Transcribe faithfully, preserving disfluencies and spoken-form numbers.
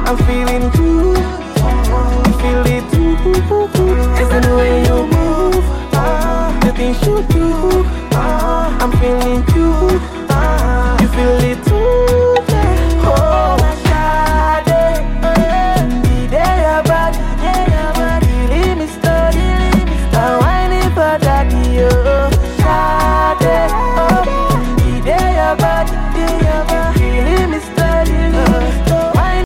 I'm feeling good. I feel it too. It's the way you move, the things you do.